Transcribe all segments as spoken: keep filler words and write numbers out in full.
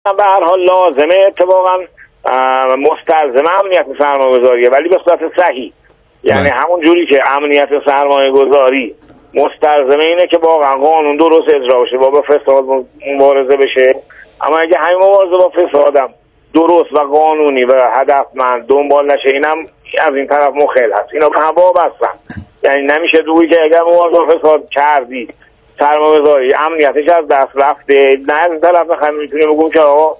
به هر حال لازمه اتفاقا مستلزم امنیت سرمایه گذاریه، ولی به صورت صحیح. یعنی همون جوری که امنیت سرمایه گذاری مستلزمه اینه که واقعا قانون درست اجرا بشه، با به فساد مبارزه بشه، اما اگه همین مبارزه با فسادم درست و قانونی و هدفمند دنبال نشه، اینم از این طرف مخل هست. اینا به هم وابستن. یعنی نمیشه دوی که اگر مبارزه با فساد کردی سرمایه گذاری امنیتش از دست رفته، نه از این طرف بخوایم میتونیم بگیم که آقا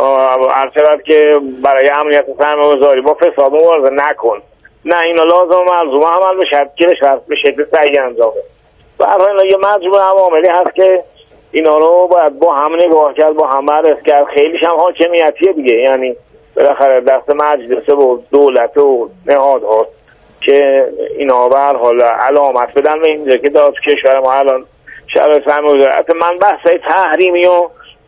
هرچقدر که برای امنیت سرمایه گذاری با فساد مبارزه نکن. نه، اینا لازم ملزوم عمل بشه که به شکل صحیح انجام بشه. و هر حال یه مجموعه عواملی هست که اینا رو باید با هم نگاه کرد، با هم بررسی کرد. خیلیش هم حاکمیتیه دیگه، یعنی بالاخره دست مجلس و دولت و نهادها که اینا به هر حال علامت بدن به اینجا که داد کشور ما الان شرایط سرمایه‌گذاری. من بحث تحریمی و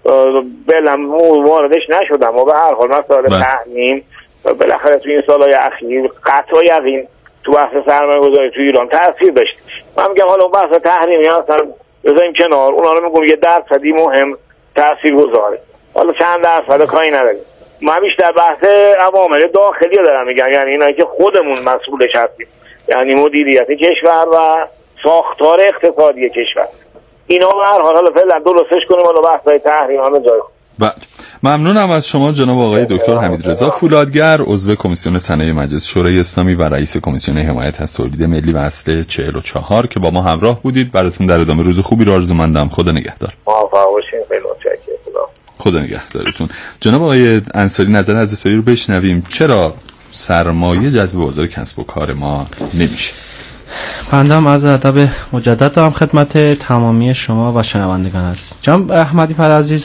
بلم واردش نشدم و به هر حال مسائل تحریم بالاخره تو این سالهای اخیر قطع و یقین تو بحث سرمایه‌گذاری تو ایران تاثیر داشت. من میگم حالا بحث تحریمی اصلا بذاریم کنار، اونا رو میگم یه درصدی مهم تاثیر گذاره، حالا چند درصد کاری نداریم. من بیشتر بحث عوامل داخلی دارم میگم، یعنی اینایی که خودمون مسئولش هستیم، یعنی مدیریت کشور و ساختار اقتصادی کشور. اینا رو هر حال فعلا درستش کنیم، حالا بحث‌های تحریم همه جای خود. بله، ممنونم از شما جناب آقای دکتر حمیدرضا فولادگر، عضو کمیسیون صنایع مجلس شورای اسلامی و رئیس کمیسیون حمایت از تولید ملی و اصل چهل و چهار که با ما همراه بودید. براتون در ادامه روز خوبی رو آرزومندم. خدا نگهدار. موفق باشین. خیلی متشکرم. خدا نگهدارتون. جناب آقای انصاری، نظر حضرت عالی رو بشنویم. چرا سرمایه جذب بازار کسب و کار ما نمیشه؟ بنده هم عرض ادب مجدد دارم خدمت تمامی شما و شنوندگان عزیز. جناب احمدی پر عزیز،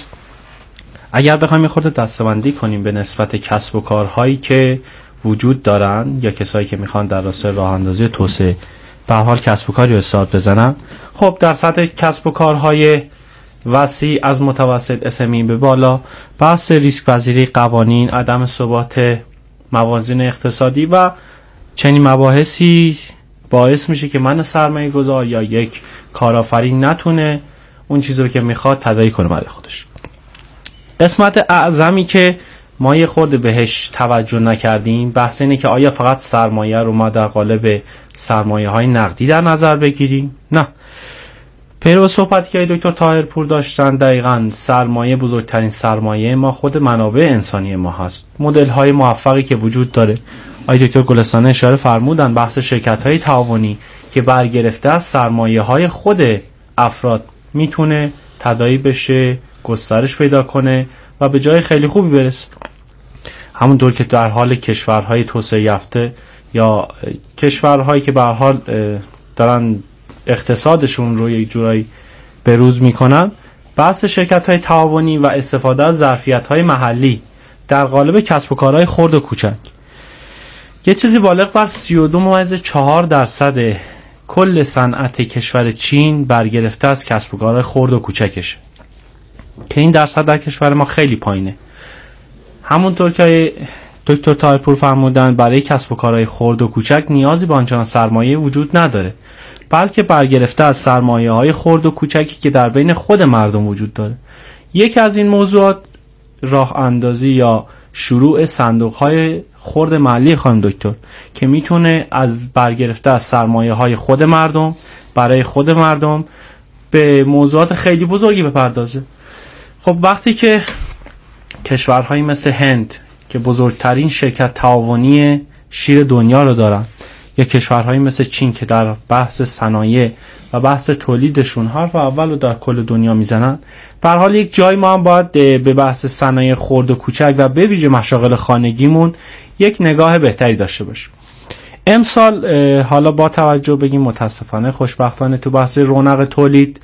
اگر بخوایم یه خورده دسته‌بندی کنیم به نسبت کسب و کارهایی که وجود دارن یا کسایی که میخوان در راستای راه اندازی توسعه به هر حال کسب و کاری رو استارت بزنن، خب در سطح کسب و کارهای وسیع از متوسط اس ام ای به بالا، بحث ریسک پذیری قوانین، عدم ثبات موازین اقتصادی و چنین مباحثی باعث میشه که من سرمایه گذار یا یک کارآفرین نتونه اون چیزی رو که میخواد تداعی کنه برای خودش. قسمت اعظمی که ما یه خورده بهش توجه نکردیم بحث اینه که آیا فقط سرمایه رو ما در قالب سرمایه های نقدی در نظر بگیریم؟ نه. پیرو صحبتی که دکتر طاهرپور داشتن، دقیقاً سرمایه بزرگترین سرمایه ما خود منابع انسانی ما هست. مدل های موفقی که وجود داره، آقای دکتر گلستانه اشاره فرمودن، بحث شرکت های تعاونی که برگرفته از سرمایه های خود افراد میتونه تداعی بشه، گسترش پیدا کنه و به جای خیلی خوبی برسه. همونطور که در حال کشورهای توسعه یافته یا کشورهایی که به هر حال دارن اقتصادشون رو یک جورایی بروز میکنن، بحث شرکت‌های تعاونی و استفاده از ظرفیت‌های محلی در قالب کسب و کارهای خرد و کوچک، یه چیزی بالغ بر سی و دو ممیز چهار درصد کل صنعت کشور چین برگرفته از کسب و کارهای خرد و کوچکشه که این درصد در کشور ما خیلی پایینه. همونطور که دکتر طاهرپور فرمودن، برای کسب و کارهای خرد و کوچک نیازی به آنچنان سرمایه وجود نداره، بلکه برگرفته از سرمایه های خرد و کوچکی که در بین خود مردم وجود داره. یکی از این موضوعات راه اندازی یا شروع صندوق های خرد محلی خانم دکتر که میتونه از برگرفته از سرمایه های خود مردم برای خود مردم به موضوعات خیلی بزرگی بپردازه. خب وقتی که کشورهایی مثل هند که بزرگترین شرکت تعاونی شیر دنیا رو دارن، یا کشورهایی مثل چین که در بحث صنایع و بحث تولیدشون حرف اول رو در کل دنیا میزنن، به هر حال یک جای ما هم باید به بحث صنایع خرد و کوچک و به ویژه مشاغل خانگیمون یک نگاه بهتری داشته باشیم. امسال حالا با توجه بگیم متاسفانه خوشبختانه تو بحث رونق تولید،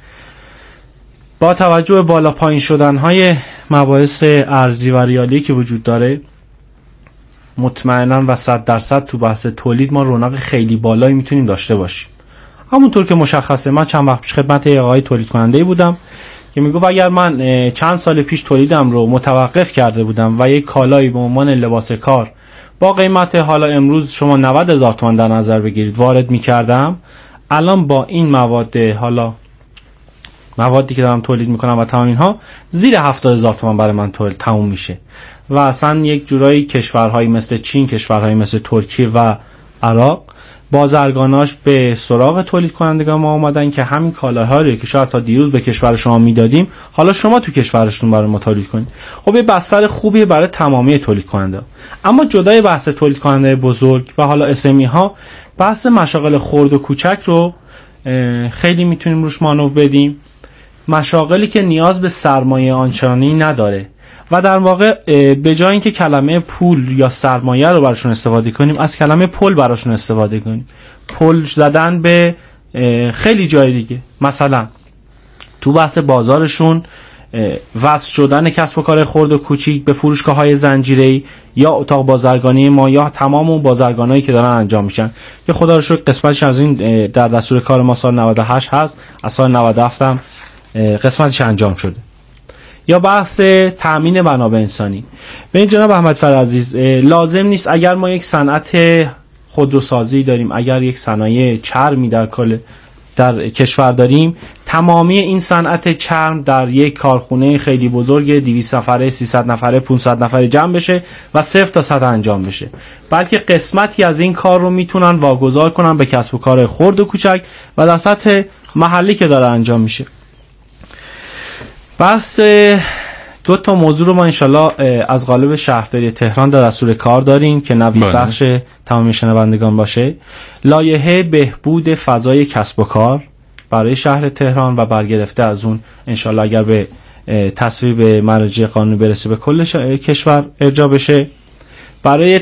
با توجه به بالا پایین شدن‌های مباحث ارزی و ریالی که وجود داره، مطمئناً و صد درصد تو بحث تولید ما رونق خیلی بالایی میتونیم داشته باشیم. همونطور که مشخصه، من چند وقت پیش خدمت آقای تولید کننده بودم که میگفت اگر من چند سال پیش تولیدم رو متوقف کرده بودم و یک کالایی به عنوان لباس کار با قیمت حالا امروز شما نود هزار تومان در نظر بگیرید وارد میکردم، الان با این مواد حالا موادی که دارم تولید میکنم و تمام اینها زیر هفتاد هزار تومان برای من تولید تموم میشه و اصلا یک جورایی کشورهایی مثل چین، کشورهایی مثل ترکیه و عراق بازرگاناش به سراغ تولید کنندگان ما اومدن که همین کالاها رو که شاید تا دیروز به کشور شما میدادیم حالا شما تو کشورشون برای ما تولید کنید. خب یه بستر خوبیه برای تمامی تولید کننده. اما جدای بحث تولید کننده بزرگ و حالا اس ام ای ها، بحث مشاغل خرد و کوچک رو خیلی میتونیم روش مانور بدیم، مشاغلی که نیاز به سرمایه آنچنانی نداره و در واقع به جای اینکه کلمه پول یا سرمایه رو براشون استفاده کنیم از کلمه پل براشون استفاده کنیم. پل زدن به خیلی جای دیگه، مثلا تو بحث بازارشون وصل شدن کسب و کار خرد و کوچیک به فروشگاه‌های زنجیره‌ای یا اتاق بازرگانی ما یا تمام اون بازرگانایی که دارن انجام میشن که خدا رو شکر قسمتش از این در دستور کار ما سال نود و هشت هست، از سال نود و هفت هم قسمتش انجام شده. یا بحث تامین منابع انسانی. ببین جناب احمد فرعزیز، لازم نیست اگر ما یک صنعت خودروسازی داریم، اگر یک صنایع چرمی در کل در کشور داریم، تمامی این صنعت چرم در یک کارخونه خیلی بزرگ دویست نفره، سیصد نفره، پانصد نفره جمع بشه و صفر تا صد انجام بشه، بلکه قسمتی از این کار رو میتونن واگذار کنن به کسب و کار خرد و کوچک و در سطح محلی که داره انجام میشه. بس دو تا موضوع رو ما انشالله از قالب شهرداری تهران در دستور کار داریم که نوید بخش تمام شنوندگان باشه. لایحه بهبود فضای کسب و کار برای شهر تهران و برگرفته از اون انشالله اگر به تصویب مراجع قانونی برسه به کل کشور ارجاع بشه، برای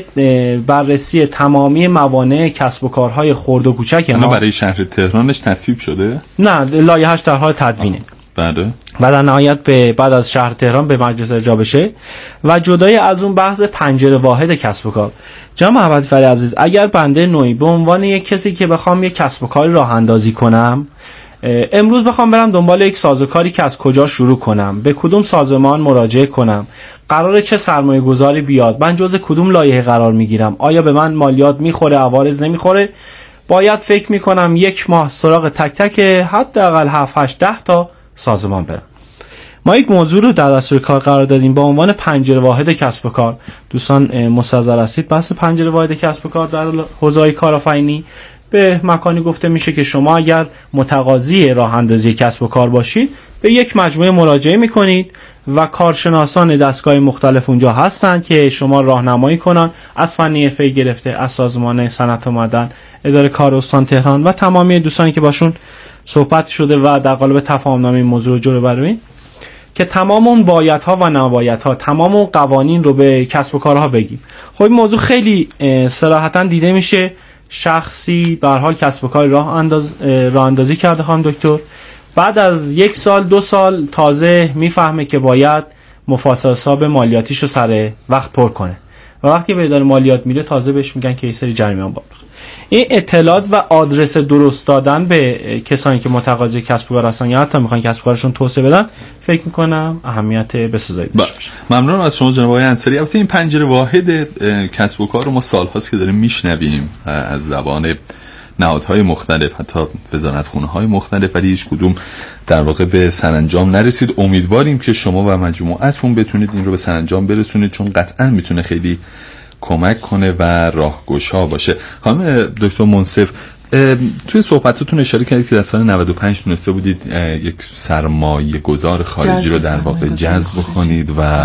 بررسی تمامی موانع کسب و کارهای خرد و کوچک ما. برای شهر تهرانش تصویب شده؟ نه، لایحه‌اش در حال تدوینه. بله. و در نهایت به بعد از شهر تهران به مجلس ارجاع بشه. و جدای از اون بحث پنجره واحد کسب و کار، جناب محمد فری عزیز، اگر بنده نوعی به عنوان یک کسی که بخوام یک کسب و کاری راه اندازی کنم، امروز بخوام برم دنبال یک سازوکاری که از کجا شروع کنم، به کدوم سازمان مراجعه کنم، قراره چه سرمایه گذاری بیاد، من جزء کدوم لایحه قرار میگیرم، آیا به من مالیات میخوره، عوارض نمیخوره، باید فکر میکنم یک ماه سراغ تک تک حداقل هفت هشت ده تا سازمان برم. ما یک موضوع رو در دستور کار قرار دادیم با عنوان پنجره واحد کسب و کار. دوستان مستحضر هستید بحث پنجره واحد کسب و کار در حوزه کارآفرینی به مکانی گفته میشه که شما اگر متقاضی راه اندازی کسب و کار باشید به یک مجموعه مراجعه میکنید و کارشناسان دستگاه مختلف اونجا هستن که شما راهنمایی کنن، از فنی حرفه‌ای گرفته از سازمان صنعت و معدن، اداره کار استان تهران و تمامی دوستانی که باشون صحبت شده و در قالب تفاهم‌نامه این موضوع رو جلو بریم که تمام اون بایدها و نبایدها، تمام اون قوانین رو به کسب و کارها بگیم. خب این موضوع خیلی صراحتاً دیده میشه شخصی به هر حال کسب و کار راه انداز راه اندازی کرده خانم دکتر، بعد از یک سال دو سال تازه میفهمه که باید مفاسد حساب مالیاتیشو سر وقت پر کنه و وقتی به اداره مالیات میره تازه بهش میگن که یه سری جریمه باید. این اطلاعات و آدرس درست دادن به کسانی که متقاضی کسب و کار هستن یا حتی میخوان کسب و کارشون توسعه بدن فکر میکنم اهمیت بسزایی داشته. ممنونم از شما جناب آقای انصاری. البته این پنجره واحد کسب و کار رو ما سالهاست که داریم میشنویم از زبان نهادهای مختلف، حتی وزارتخونه‌های مختلف، ولی هیچ کدوم در واقع به سرانجام نرسید. امیدواریم که شما و مجموعتون بتونید این رو به سرانجام برسونید، چون قطعا میتونه خیلی کمک کنه و راهگشا باشه. خانم دکتر منصف، توی صحبتاتون اشاره کردید که در سال نود و پنج تونسته بودید یک سرمایه گذار خارجی رو در واقع جذب کنید و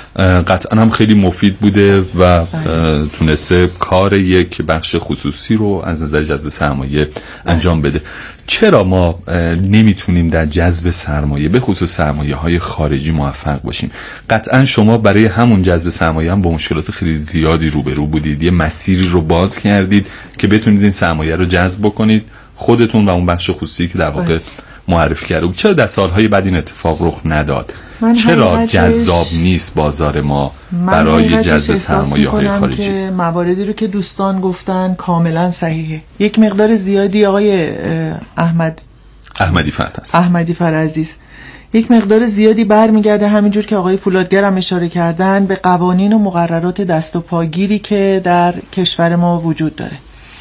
قطعا هم خیلی مفید بوده و تونسته کار یک بخش خصوصی رو از نظر جذب سرمایه انجام بده. چرا ما نمیتونیم در جذب سرمایه به خصوص سرمایه های خارجی موفق باشیم؟ قطعا شما برای همون جذب سرمایه هم با مشکلات خیلی زیادی روبرو بودید، یه مسیری رو باز کردید که بتونید این سرمایه رو جذب بکنید خودتون و اون بخش خصوصی که در واقع معرفی کرده. چرا در سالهای بعد این اتفاق رخ نداد؟ چرا جذاب نیست بازار ما برای جذب سرمایه های خارجی؟ که مواردی رو که دوستان گفتن کاملا صحیحه. یک مقدار زیادی آقای احمد احمدی فرعزیز احمدی فرعزیز یک مقدار زیادی برمیگرده همینجور که آقای فولادگر هم اشاره کردن به قوانین و مقررات دست و پاگیری که در کشور ما وجود داره.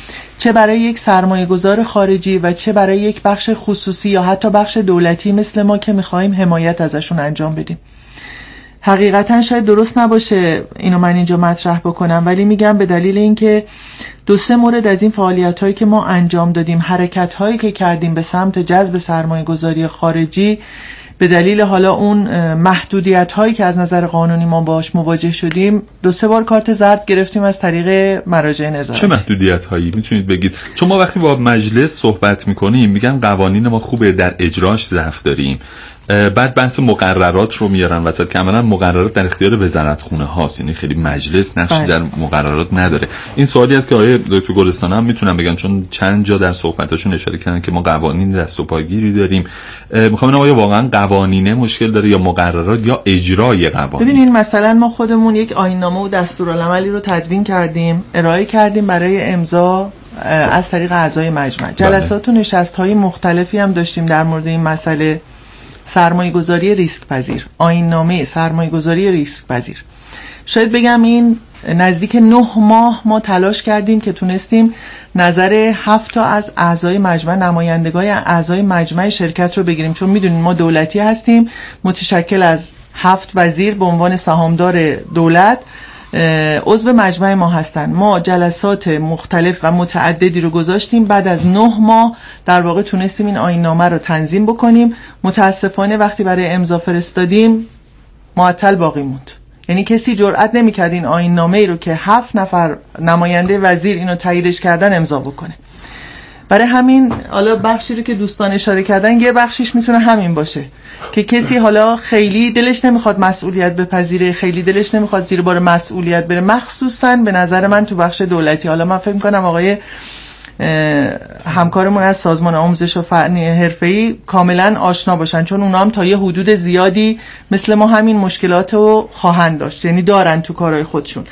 چه برای یک سرمایه گذار خارجی و چه برای یک بخش خصوصی یا حتی بخش دولتی مثل ما که میخواییم حمایت ازشون انجام بدیم. حقیقتا شاید درست نباشه اینو من اینجا مطرح بکنم، ولی میگم به دلیل اینکه دو سه مورد از این فعالیت هایی که ما انجام دادیم، حرکت هایی که کردیم به سمت جذب سرمایه گذاری خارجی، به دلیل حالا اون محدودیت هایی که از نظر قانونی ما باش مواجه شدیم، دو سه بار کارت زرد گرفتیم از طریق مراجع نظارتی. چه محدودیت هایی میتونید بگید؟ چون ما وقتی با مجلس صحبت میکنیم میگن قوانین ما خوبه، در اجراش ضعف داریم، بعد بحث مقررات رو میارن وسط که عملا مقررات در اختیار وزارتخونه هاست، یعنی خیلی مجلس نقشی بله. در مقررات نداره. این سوالی است که آقای دکتر گلستان هم میتونن بگن، چون چند جا در صحبتاشون اشاره کردن که ما قوانین دست و پاگیری داریم. میخوام ببینم آیا واقعا قوانین مشکل داره یا مقررات یا اجرای قوانین؟ ببینید مثلا ما خودمون یک آیین‌نامه و دستورالعملی رو تدوین کردیم، ارائه کردیم برای امضا از طریق اعضای مجمع. جلسات و نشست‌های مختلفی هم داشتیم در مورد این مسئله، سرمایه‌گذاری ریسک پذیر، آیین‌نامه سرمایه‌گذاری ریسک پذیر. شاید بگم این نزدیک نه ماه ما تلاش کردیم که تونستیم نظر هفت تا از اعضای مجمع، نمایندگان اعضای مجمع شرکت رو بگیریم، چون میدونید ما دولتی هستیم، متشکل از هفت وزیر به عنوان سهامدار دولت عضو مجمع ما هستن. ما جلسات مختلف و متعددی رو گذاشتیم، بعد از نه ماه در واقع تونستیم این آیین‌نامه رو تنظیم بکنیم. متاسفانه وقتی برای امضا فرستادیم معطل باقی موند، یعنی کسی جرئت نمی‌کرد این آیین‌نامه رو که هفت نفر نماینده وزیر اینو تاییدش کردن امضا بکنه. برای همین حالا بخشی رو که دوستان اشاره کردن یه بخشیش میتونه همین باشه که کسی حالا خیلی دلش نمیخواد مسئولیت بپذیره، خیلی دلش نمیخواد زیر بار مسئولیت بره، مخصوصا به نظر من تو بخش دولتی. حالا من فکر میکنم آقای همکارمون از سازمان آموزش و فنی حرفه‌ای کاملا آشنا باشن، چون اونا هم تا یه حدود زیادی مثل ما همین مشکلات رو خواهند داشت، یعنی دارن تو کارهای خودشون.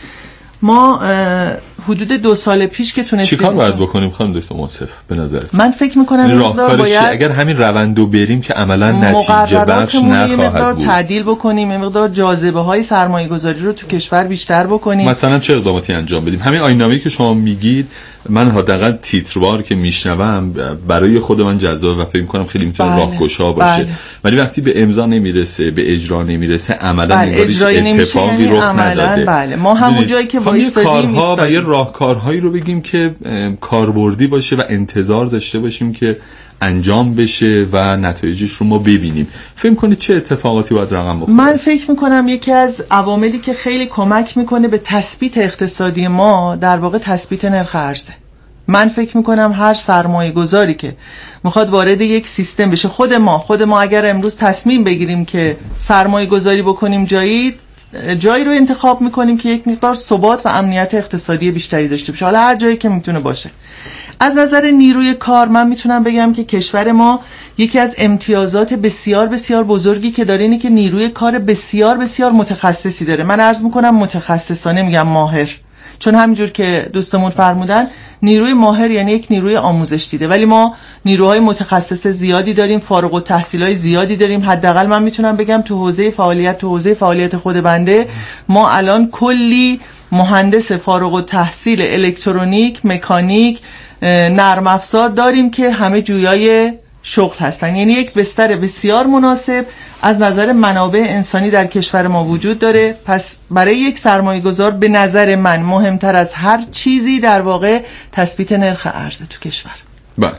ما حدود دو سال پیش که تونستیم چیکار باید بکنیم خانم دکتر منصف به نظرت؟ من فکر میکنم راهکارش باید اگر همین روندو بریم که عملا نتیجه بخش نخواهد بود، تعدیل بکنیم، این مقدار جاذبه های سرمایه گذاری رو تو کشور بیشتر بکنیم. مثلا چه اقداماتی انجام بدیم؟ همین آیین‌نامه‌ای که شما میگید من حداقل تیتروار که میشنوم برای خود من جذاب و فکر میکنم خیلی میتونه بله. راهگشا باشه، ولی بله. وقتی به امضا نمیرسه، به اجرا نمیرسه، عملا بله. اتفاقی رخ نداده. بله. ما همون جایی که وایسادیم و یه راهکارهایی رو بگیم که کاربردی باشه و انتظار داشته باشیم که انجام بشه و نتایجش رو ما ببینیم. فکر کنید چه اتفاقاتی باید رقم بخوره؟ من فکر میکنم یکی از عواملی که خیلی کمک میکنه به تثبیت اقتصادی ما در واقع تثبیت نرخ ارزه. من فکر میکنم هر سرمایه گذاری که میخواد وارد یک سیستم بشه، خود ما خود ما اگر امروز تصمیم بگیریم که سرمایه گذاری بکنیم جایی جایی رو انتخاب میکنیم که یک مقدار ثبات و امنیت اقتصادی بیشتری داشته باشه، حالا هر جایی که میتونه باشه. از نظر نیروی کار من میتونم بگم که کشور ما یکی از امتیازات بسیار بسیار بزرگی که داره اینه که نیروی کار بسیار بسیار متخصصی داره. من عرض میکنم متخصصانه، میگم ماهر، چون همینجور که دوستمون فرمودن نیروی ماهر یعنی یک نیروی آموزش دیده، ولی ما نیروهای متخصص زیادی داریم، فارغ التحصیلای زیادی داریم. حداقل من میتونم بگم تو حوزه فعالیت تو حوزه فعالیت خود بنده ما الان کلی مهندس فارغ التحصیل الکترونیک، مکانیک، نرم افزار داریم که همه جویای شغل هستن. یعنی یک بستر بسیار مناسب از نظر منابع انسانی در کشور ما وجود داره. پس برای یک سرمایه گذار به نظر من مهمتر از هر چیزی در واقع تثبیت نرخ ارز تو کشور. بله.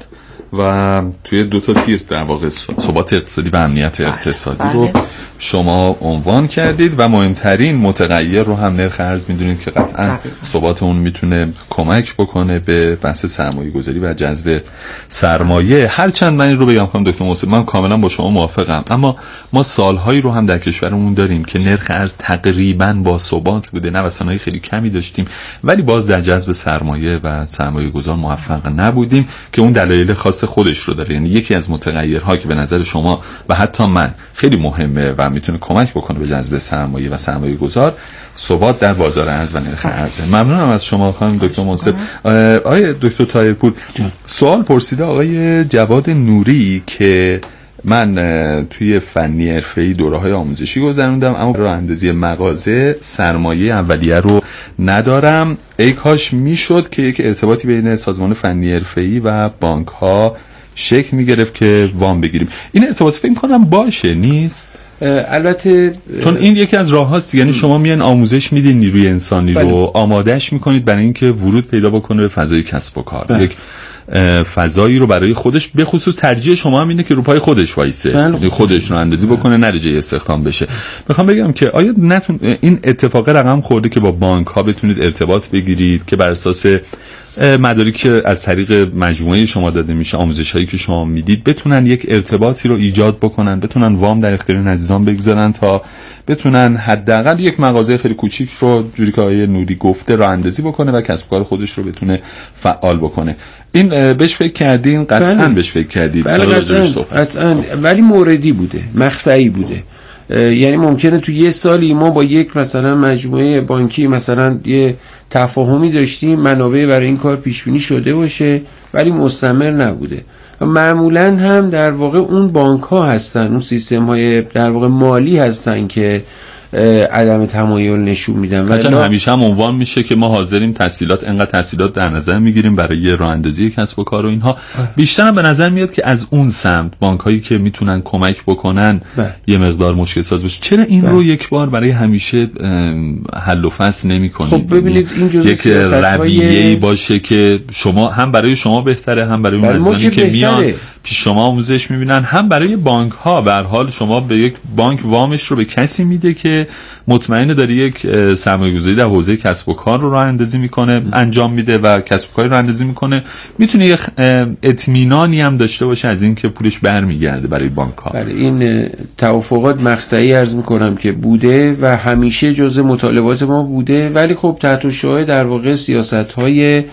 و توی دو تا تیر در واقع ثبات اقتصادی و امنیت اقتصادی بله. رو شما عنوان کردید و مهمترین متغیر رو هم نرخ ارز میدونید که قطعا ثبات اون میتونه کمک بکنه به بحث سرمایه گذاری و جذب سرمایه. هرچند من این رو بگم خانم دکتر موسیقی من کاملا با شما موافقم، اما ما سالهایی رو هم در کشورمون داریم که نرخ ارز تقریبا با ثبات بوده، نوسان‌های خیلی کمی داشتیم ولی باز در جذب سرمایه و سرمایه گذار موفق نبودیم که اون دلایل خاص خودش رو داره. یعنی یکی از متغیرها که به نظر شما و حتی من خیلی مهمه و میتونه کمک بکنه به جذب سرمایه و سرمایه گذار، ثبات در بازار ارز و نرخ ارز. ممنونم از شما خانم دکتر منصف. آقای دکتر طاهرپور، سوال پرسیده آقای جواد نوری که من توی فنی حرفه‌ای دوره‌های آموزشی گذروندم، اما راه اندازی مغازه سرمایه اولیه رو ندارم. ای کاش میشد که یک ارتباطی بین سازمان فنی حرفه‌ای و بانک‌ها شکل میگرفت که وام بگیریم. این ارتباط فکر کنم باشه، نیست؟ البته چون این یکی از راه هاست، یعنی شما میان آموزش میدین نیروی انسانی بله. رو آمادش میکنید برای اینکه ورود پیدا بکنه به فضای کسب و کار، بله. یک فضایی رو برای خودش، به خصوص ترجیح شما هم اینه که رو پای خودش وایسه، یعنی خودش رو اندازی بکنه، نره جای استخدام بشه. میخوام بگم که آیا نتون این اتفاق رقم خورده که با بانک ها بتونید ارتباط بگیرید که بر اساس مدارکی که از طریق مجموعه شما داده میشه، آموزش هایی که شما میدید، بتونن یک ارتباطی رو ایجاد بکنن، بتونن وام در اختیار این عزیزان بگذارن تا بتونن حداقل یک مغازه خیلی کوچیک رو جوری که آقای نوری گفته راه اندازی بکنه و کسب کار خودش رو بتونه فعال بکنه. این بهش فکر کردین؟ قطعاً بله. بهش فکر کردید؟ بله قطعاً. قطعاً. ولی موردی بوده، مقطعی بوده. یعنی ممکنه تو یه سالی ما با یک مثلا مجموعه بانکی مثلا یه تفاهمی داشتیم، منابع برای این کار پیش بینی شده باشه، ولی مستمر نبوده. معمولاً هم در واقع اون بانک ها هستن، اون سیستم های در واقع مالی هستن که عدم تمایل نشون میدن. و چون همیشه هم عنوان میشه که ما حاضریم تسهیلات، انقدر تسهیلات در نظر میگیریم برای راه اندازی کسب و کار و اینها. بیشتر هم به نظر میاد که از اون سمت بانک هایی که میتونن کمک بکنن بله. یه مقدار مشکل ساز باشه. چرا این بله. رو یک بار برای همیشه حل و فصل نمیکنید؟ خب ببینید این جزء یک رویه‌ای باشه که شما هم برای شما بهتره، هم برای اون عزیزانی که میان پیش شما آموزش میبینن، هم برای بانک ها. به هر حال شما به یک بانک وامش رو به کسی میده که مطمئنه داره یک سرمایه‌گذاری در حوزه کسب و کار رو راه اندازی میکنه، انجام میده و کسب و کاری رو اندازی میکنه، میتونه یک اطمینانی هم داشته باشه از این که پولش برمیگرده برای بانک ها. برای این توافقات مقطعی عرض میکنم که بوده و همیشه جزء مطالبات ما بوده، ولی خب تحت شعاع در واقع سیاست‌های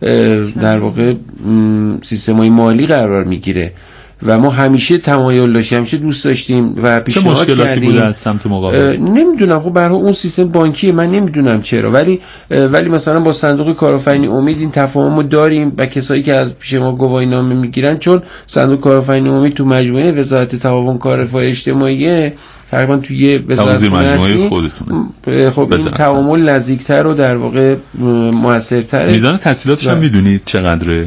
در واقع سیستم‌های مالی قرار میگیره و ما همیشه تمایل داشتیم، همیشه دوست داشتیم و پیشنهاد کردیم. چه مشکلاتی بوده از سمت مقابل؟ نمیدونم، خب برای اون سیستم بانکی من نمیدونم چرا، ولی ولی مثلا با صندوق کارآفرینی امید این تفاهمو داریم و کسایی که از پیش ما گواهینامه میگیرن، چون صندوق کارآفرینی امید تو مجموعه وزارت تعاون کار رفاه اجتماعی تقریبا تو یه وزارت مجموعه خودتون، خب این تعامل نزدیکتر و در واقع موثرتره. میزان تسهیلاتش هم میدونید چقدره؟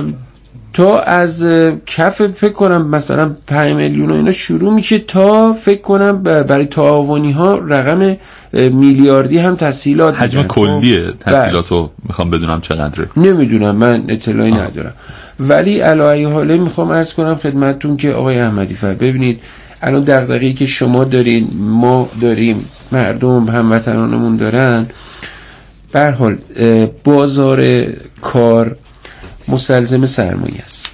تا از کف فکر کنم مثلا پنج میلیون و اینا شروع میشه تا فکر کنم برای تعاونی ها رقم میلیاردی هم تسهیلات حجم میدن. کلیه تسهیلاتو میخوام بدونم چقدره؟ نمیدونم، من اطلاعی آه. ندارم، ولی علی حاله میخوام عرض کنم خدمتتون که آقای احمدی فر، ببینید الان دغدغه‌ای که شما دارین، ما داریم، مردم هموطنانمون دارن، به هر حال بازار کار مستلزم سرمایه است.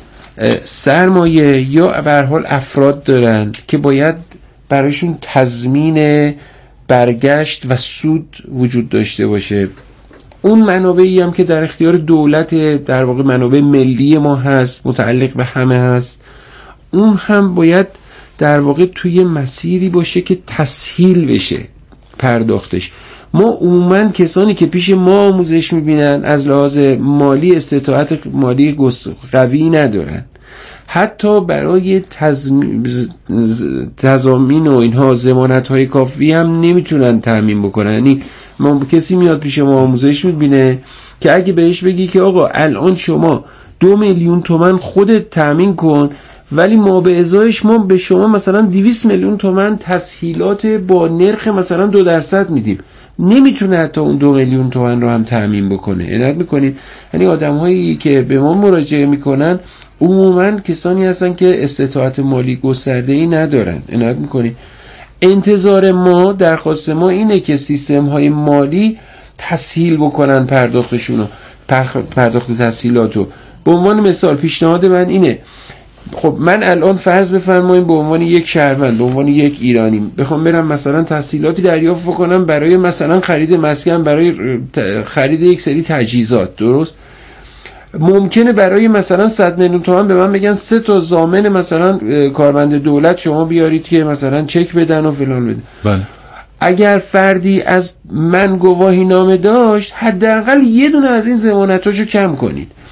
سرمایه یا به هر حال افراد دارن که باید برایشون تضمین برگشت و سود وجود داشته باشه. اون منابعی هم که در اختیار دولت، در واقع منابع ملی ما هست، متعلق به همه هست، اون هم باید در واقع توی مسیری باشه که تسهیل بشه پرداختش. ما عموما کسانی که پیش ما آموزش میبینن از لحاظ مالی استطاعت مالی قوی ندارن، حتی برای تضامین و اینها ضمانت های کافی هم نمیتونن تامین بکنن. یعنی ما کسی میاد پیش ما آموزش میبینه که اگه بهش بگی که آقا الان شما دو میلیون تومن خودت تامین کن، ولی ما به ازایش ما به شما مثلا دویست میلیون تومن تسهیلات با نرخ مثلا دو درصد میدیم، نمیتونه حتی اون دو میلیون تومن رو هم تامین بکنه. عنایت میکنیم، یعنی آدم هایی که به ما مراجعه میکنن عموما کسانی هستن که استطاعت مالی گسترده ای ندارن. عنایت میکنیم، انتظار ما، درخواست ما اینه که سیستم های مالی تسهیل بکنن پرداختشونو، پرداخت تسهیلاتو. به عنوان مثال پیشنهاد من اینه، خب من الان فرض بفرماییم به عنوان یک شهروند، به عنوان یک ایرانی بخوام برم مثلا تسهیلاتی دریافت کنم برای مثلا خرید مسکن، برای خرید یک سری تجهیزات، درست؟ ممکنه برای مثلا صد میلیون تومان به من بگن سه تا ضامن مثلا کارمند دولت شما بیارید که مثلا چک بدن و فلان بدن. بله. اگر فردی از من گواهی نامه داشت، حداقل یه دونه از این ضمانتاشو کم کنید.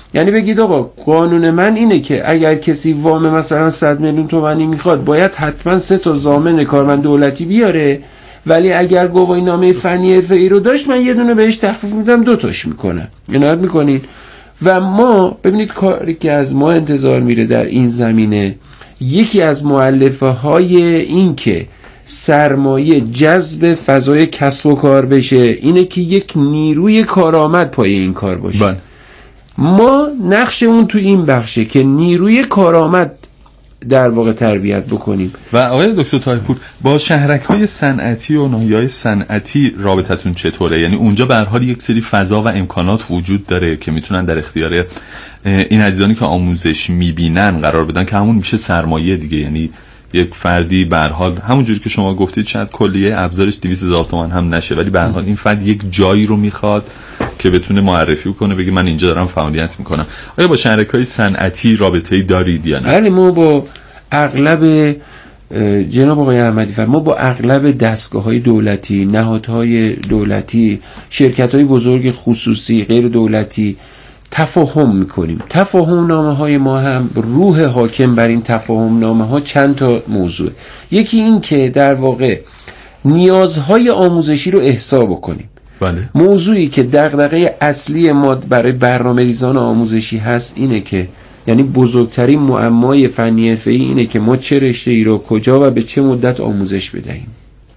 یعنی بگید آقا قانون من اینه که اگر کسی وام مثلا صد میلیون تومانی میخواد باید حتما سه تا ضامن کارمند دولتی بیاره، ولی اگر گواهی نامه فنی حرفه‌ای رو داشت من یه دونه بهش تخفیف میدم، دو تاش میکنم. عنایت میکنین؟ و ما ببینید کاری که از ما انتظار میره در این زمینه، یکی از مؤلفه های این که سرمایه جذب فضای کسب و کار بشه اینه که یک نیروی کارآمد پای این کار باشه. بله. ما نقشمون تو این بخشه که نیروی کارآمد در واقع تربیت بکنیم. و آقای دکتر طاهرپور با شهرک های صنعتی و ناحیه‌های صنعتی رابطتون چطوره؟ یعنی اونجا به هر حال یک سری فضا و امکانات وجود داره که میتونن در اختیار این عزیزانی که آموزش میبینن قرار بدن که همون میشه سرمایه دیگه. یعنی یک فردی به هر حال همونجوری که شما گفتید شاید کلیه ابزارش دویست هزار تومان هم نشه، ولی به هر حال این فرد یک جایی رو میخواد که بتونه معرفی کنه، بگه من اینجا دارم فعالیت میکنم. آیا با شرکای صنعتی رابطه‌ای دارید یا نه؟ بله، ما با اغلب جناب آقای احمدی فرمود ما با اغلب دستگاه‌های دولتی، نهادهای دولتی، شرکت‌های بزرگ خصوصی، غیر دولتی تفاهم میکنیم. تفاهم نامه های ما هم روح حاکم بر این تفاهم نامه ها چند تا موضوع. یکی این که در واقع نیازهای آموزشی رو احصا بکنیم. بله. موضوعی که دغدغه اصلی ما برای برنامه‌ریزان آموزشی هست اینه که یعنی بزرگترین معمای فنی حرفه‌ای اینه که ما چه رشته‌ای رو کجا و به چه مدت آموزش بدهیم.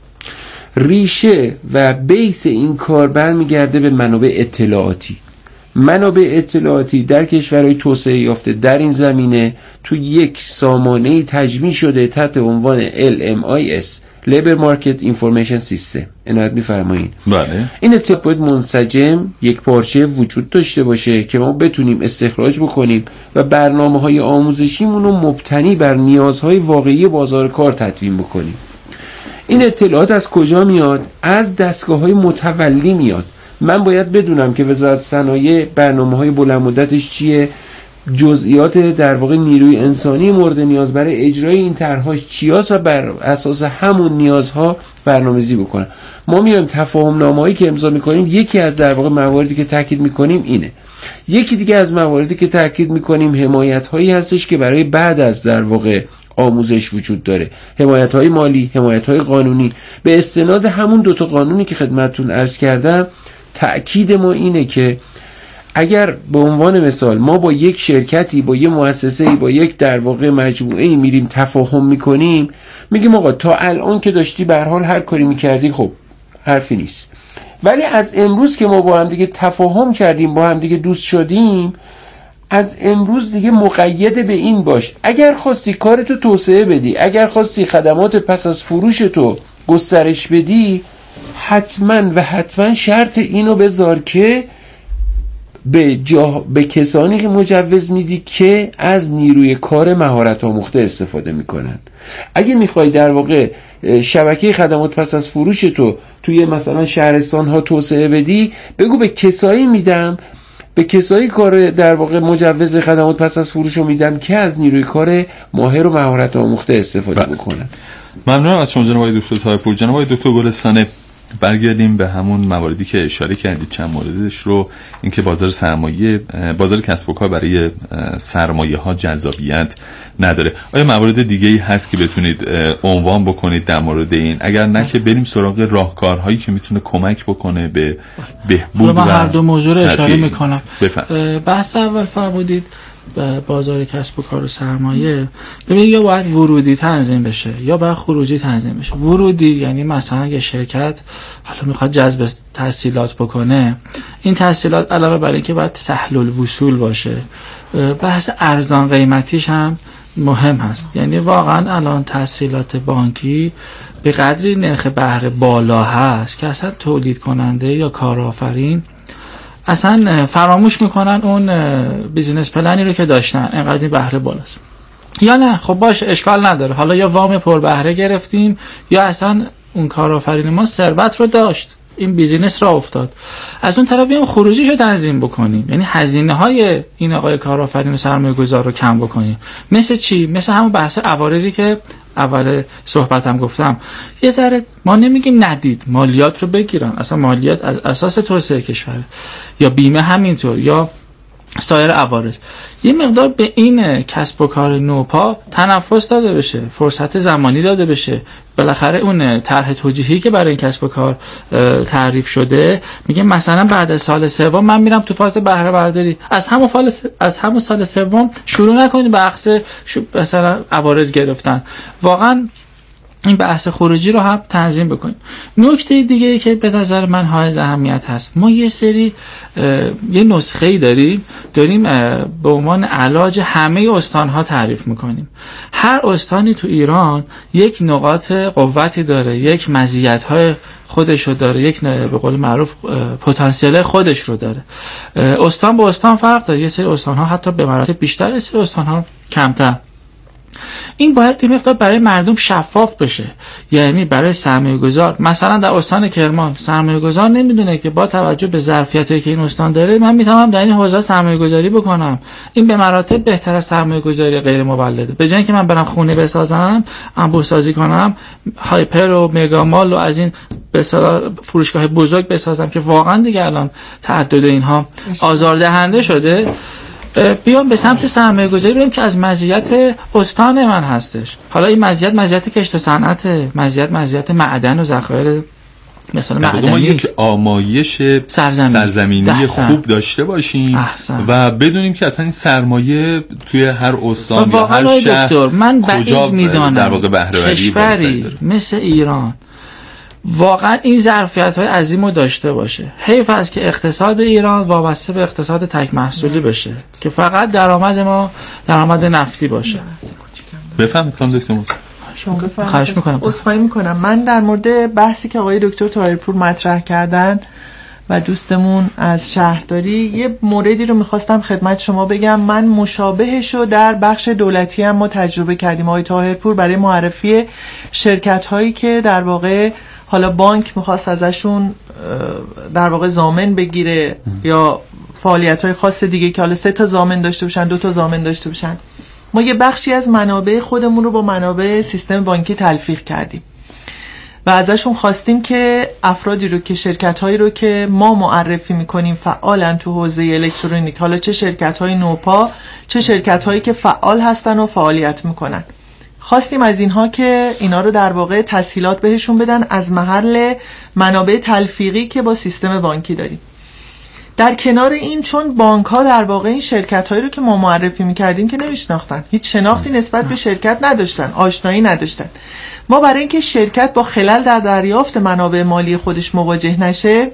ریشه و بیس این کار برمیگرده به منابع اطلاعاتی. منابع اطلاعاتی در کشورهای توسعه یافته در این زمینه تو یک سامانه‌ای تجمیع شده تحت عنوان ال ام آی اس Labor Market Information System. عنایت می‌فرمایید؟ بله. این اطلاعات باید منسجم یک پارچه وجود داشته باشه که ما بتونیم استخراج بکنیم و برنامه‌های آموزشیمون رو مبتنی بر نیازهای واقعی بازار کار تدوین بکنیم. این اطلاعات از کجا میاد؟ از دستگاه‌های متولی میاد. من باید بدونم که وزارت صنایع برنامه‌های بلند مدتش چیه، جزئیات در واقع نیروی انسانی مورد نیاز برای اجرای این طرح‌هاش چیاست و بر اساس همون نیازها برنامه‌ریزی بکنم. ما میایم تفاهم نامه‌ای که امضا می‌کنیم، یکی از در واقع مواردی که تاکید می‌کنیم اینه. یکی دیگه از مواردی که تاکید می‌کنیم حمایت‌هایی هستش که برای بعد از در واقع آموزش وجود داره. حمایت‌های مالی، حمایت‌های قانونی. به استناد همون دوتا قانونی که خدمتتون عرض کردم، تأکید ما اینه که اگر به عنوان مثال ما با یک شرکتی، با یک مؤسسه‌ای، با یک در واقع مجموعه‌ای میریم تفاهم میکنیم، میگیم آقا تا الان که داشتی به هر حال هر کاری میکردی خب حرفی نیست، ولی از امروز که ما با هم دیگه تفاهم کردیم، با هم دیگه دوست شدیم، از امروز دیگه مقید به این باش اگر خواستی کارتو توسعه بدی، اگر خواستی خدمات پس از فروشتو گسترش بدی، حتما و حتما شرط اینو بذار که به جا به کسانی که مجوز میدی که از نیروی کار مهارت آموخته استفاده میکنن. اگه میخوای در واقع شبکه خدمات پس از فروش تو توی مثلا شهرستان ها توسعه بدی، بگو به کسایی میدم، به کسایی کار در واقع مجوز خدمات پس از فروش رو میدم که از نیروی کار ماهر و مهارت آموخته استفاده بکنن. ممنونم از شما جناب آقای دکتر طاهرپور. جناب آقای دکتر گلستان، برگردیم به همون مواردی که اشاره کردید، چند موردش رو، اینکه بازار سرمایه، بازار کسب و کار برای سرمایه ها جذابیت نداره. آیا موارد دیگه‌ای هست که بتونید عنوان بکنید در مورد این؟ اگر نه که بریم سراغ راهکارهایی که میتونه کمک بکنه به بهبود. من هر دو موضوع رو اشاره میکنم. بفرمایید. بحث اول فرمودید بازار کسب و کار و سرمایه، ببینید یا باید ورودی تنظیم بشه یا باید خروجی تنظیم بشه. ورودی یعنی مثلا اگه شرکت حالا میخواد جذب تسهیلات بکنه، این تسهیلات علاوه بر اینکه باید سهل الوصول باشه، بحث ارزان قیمتیش هم مهم هست. یعنی واقعا الان تسهیلات بانکی به قدری نرخ بهره بالا هست که اصلا تولید کننده یا کارآفرین اصلا فراموش میکنن اون بیزینس پلنی رو که داشتن، اینقدر بهره بالاست. یا نه خب باشه اشکال نداره، حالا یا وام پر بهره گرفتیم یا اصلا اون کارآفرین ما ثروت رو داشت، این بیزینس را افتاد. از اون طرف بیام خروجیشو تنظیم بکنیم، یعنی هزینه های این آقای کارآفرین و سرمایه گذار رو کم بکنیم. مثل چی؟ مثل همون بحث عوارضی که اول صحبتم گفتم. یه ذره ما نمیگیم ندید، مالیات رو بگیرن، اصلا مالیات از اساس توسعه کشوره، یا بیمه همینطور، یا سایر عوارض. یه مقدار به این کسب و کار نوپا تنفس داده بشه، فرصت زمانی داده بشه. بالاخره اون طرح توجیهی که برای این کسب و کار تعریف شده میگه مثلا بعد از سال سوم من میرم تو فاز بهره برداری. از همون فال س... از همون سال سوم شروع نکنید بحث شو... مثلا عوارض گرفتن. واقعا این بحث خروجی رو هم تنظیم بکنیم. نکته دیگه ای که به نظر من حائز اهمیت هست، ما یه سری یه نسخه‌ای داریم داریم به عنوان علاج همه استان‌ها تعریف میکنیم. هر استانی تو ایران یک نقاط قوتی داره، یک مزیت‌های خودش رو داره، یک به قول معروف پتانسیل خودش رو داره. استان با استان فرق داره، یه سری استان‌ها حتی به مراتب بیشتر، یه سری استان‌ها کمتر. این باید این مقدار برای مردم شفاف بشه. یعنی برای سرمایه گذار، مثلا در استان کرمان سرمایه گذار نمیدونه که با توجه به ظرفیتایی که این استان داره من میتونم در این حوزه سرمایه گذاری بکنم. این به مراتب بهتر از سرمایه گذاری غیر مولده. به جای اینکه من برم خونه بسازم، انبوه سازی کنم، هایپر و مگا مال و از این به اصطلاح فروشگاه بزرگ بسازم که واقعا دیگه الان تعدد اینها آزاردهنده شده، بیام به سمت سرمایه گذاری بریم که از مزیت استان من هستش. حالا این مزیت مزیت کشت و صنعت، مزیت مزیت معدن و ذخایر مثلا معدنی، ما یک آمایش سرزمین. سرزمینی خوب داشته باشیم احسن. و بدونیم که اصلا این سرمایه توی هر استان یا هر شهر دکتر من بعید میدانم در واقع بهره‌وری کشوری مثل ایران واقعا این ظرفیت های عظیم رو داشته باشه. حیف است که اقتصاد ایران وابسته به اقتصاد تک محصولی بشه که فقط درآمد ما درآمد نفتی باشه. بفهمید خانم دکتر موسی. خواهش میکنم. عذرخواهی میکنم. من در مورد بحثی که آقای دکتر طاهرپور مطرح کردن و دوستمون از شهرداری یه موردی رو میخواستم خدمت شما بگم. من مشابهشو در بخش دولتی هم ما تجربه کردیم. آقای طاهرپور برای معرفی شرکت هایی که در واقع حالا بانک میخواست ازشون در واقع ضامن بگیره یا فعالیت های خاص دیگه که حالا سه تا ضامن داشته باشن، دو تا ضامن داشته باشن، ما یه بخشی از منابع خودمون رو با منابع سیستم بانکی تلفیق کردیم و ازشون خواستیم که افرادی رو که شرکت هایی رو که ما معرفی میکنیم فعالن تو حوزه الکترونیک، حالا چه شرکت های نوپا چه شرکت هایی که فعال هستن و فعالیت میکنن، خواستیم از اینها که اینا رو در واقع تسهیلات بهشون بدن از محل منابع تلفیقی که با سیستم بانکی داریم. در کنار این چون بانک ها در واقع این شرکت هایی رو که ما معرفی میکردیم که نمیشناختن، هیچ شناختی نسبت به شرکت نداشتن، آشنایی نداشتن، ما برای اینکه شرکت با خلل در دریافت منابع مالی خودش مواجه نشه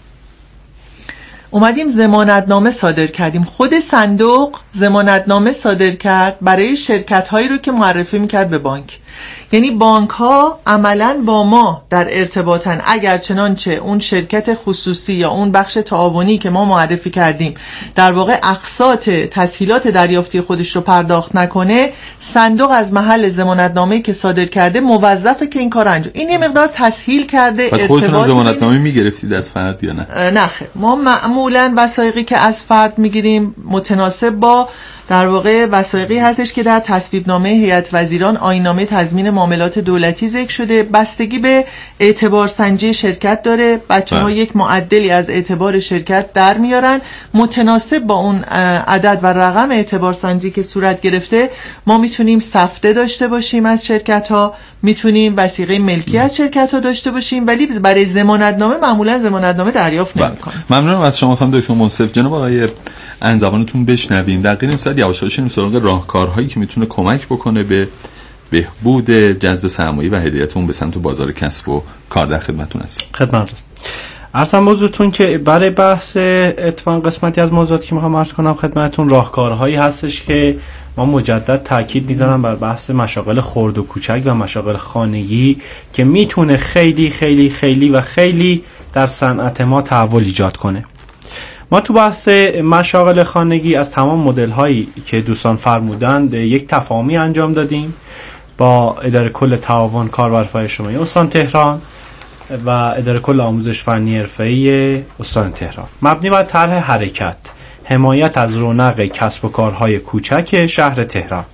اومدیم ضمانتنامه صادر کردیم. خود صندوق ضمانتنامه صادر کرد برای شرکت هایی رو که معرفی میکرد به بانک. یعنی بانک ها عملاً با ما در ارتباطن، اگر چنانچه اون شرکت خصوصی یا اون بخش تعاونی که ما معرفی کردیم در واقع اقساط تسهیلات دریافتی خودش رو پرداخت نکنه، صندوق از محل ضمانتنامه‌ای که صادر کرده موظفه که این کار انجام. این یه مقدار تسهیل کرده. ارتباط خودتون ضمانتنامه میگرفتید از فرد یا نه؟ نه خیر، ما معمولاً وثایقی که از فرد میگیریم متناسب با در واقع وثایقی هستش که در تصویبنامه هیئت وزیران آیین‌نامه تضمین معاملات دولتی ذکر شده. بستگی به اعتبار سنجی شرکت داره. بچه‌ها یک معدلی از اعتبار شرکت در میارن، متناسب با اون عدد و رقم اعتبار سنجی که صورت گرفته ما میتونیم سفته داشته باشیم از شرکت‌ها، میتونیم وثیقه ملکی از شرکت‌ها داشته باشیم، ولی برای ضمانتنامه معمولا ضمانتنامه دریافت نمی‌کنیم. ممنونم از شما خانم دکتر منصف. جناب آقای انزبانتون بشنویم. در این ساعت یواش یواش این سراغ راهکارهایی که میتونه کمک بکنه به بهبود جذب سرمایه و هدایتمون به سمت بازار کسب و کار. در خدمتتون هستم. خدمتتون. عرضم موضوعتون که برای بحث اتفاقا قسمتی از موضوعاتی که میخوام عرض کنم خدمتتون راهکارهایی هستش که ما مجدد تاکید میذارم بر بحث مشاغل خرد و کوچک و مشاغل خانگی که میتونه خیلی خیلی خیلی و خیلی در صنعت ما تحول ایجاد کنه. ما تو بحث مشاغل خانگی از تمام مدل هایی که دوستان فرمودند یک تفاهمی انجام دادیم با اداره کل تعاون کاربرفای اجتماعی استان تهران و اداره کل آموزش فنی حرفه‌ای استان تهران، مبنی بر طرح حرکت حمایت از رونق کسب و کارهای کوچک شهر تهران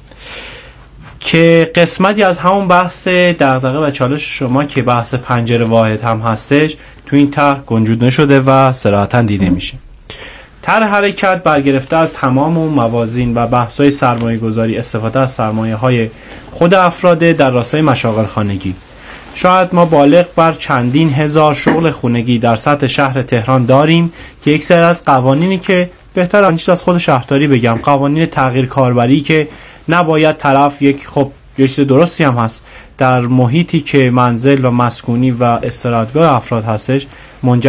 که قسمتی از همون بحث دغدغه و چالش شما که بحث پنجره واحد هم هستش تو این طرح گنجود نشده و صراحتاً دیده میشه. طرح حرکت برگرفته از تمام اون موازین و بحث‌های سرمایه‌گذاری، استفاده از سرمایه‌های خود افراد در راستای مشاغل خانگی. شاید ما بالغ بر چندین هزار شغل خانگی در سطح شهر تهران داریم که یک سری از قوانینی که بهتر انجام از خود شهرداری بگم، قوانین تغییر کاربری که نباید طرف یک خب یه چیز درستی هم هست در محیطی که منزل و مسکونی و استراحتگاه افراد هستش منجر